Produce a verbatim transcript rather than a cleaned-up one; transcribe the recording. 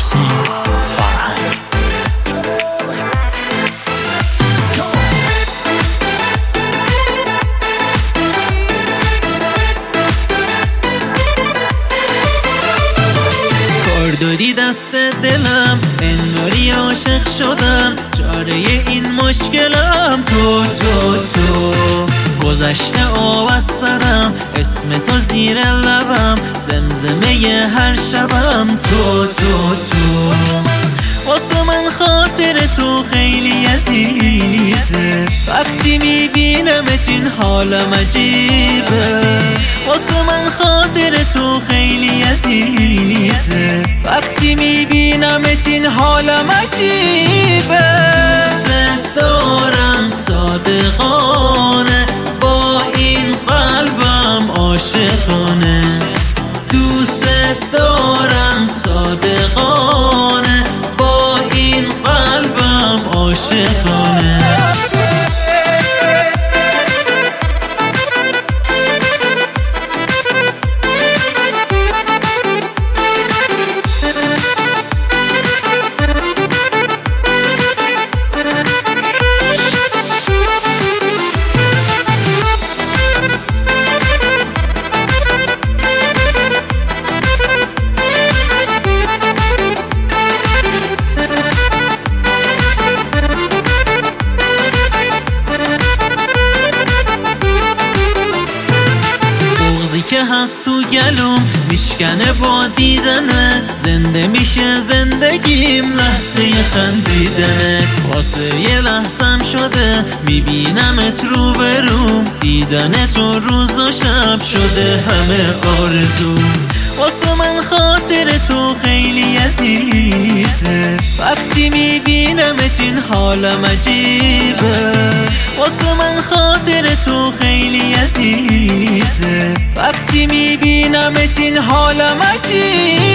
حسین فرهنگ. کار دادی دست دلم، انگاری عاشق شدم، چاره این مشکلم تو تو تو گذشته آب از سرم، اسم تو زیر لبم، زمزمه هر شبم تو تو تو واسه من خاطر تو خیلی عزیزه، وقتی میبینمت این حالم عجیبه. واسه من خاطر تو خیلی عزیزه، وقتی میبینمت این حالم عجیبه. دوست دارم صادقانه، با این قلبم عاشقانه. دوست دارم صادقانه، با این قلبم عاشقانه. که هست تو گلوم میشکنه با دیدنت، زنده میشه زندگیم لحظه خندیدنت. واسه یه لحظم شده میبینمت رو بروم، دیدنت و روز و شب شده همه آرزو. واسه من خاطر تو خیلی عزیزه، وقتی میبینمت این حالم عجیبه. واسه من خاطر تو خیلی عزیزه، وقتی میبینمت این حالم عجیبه.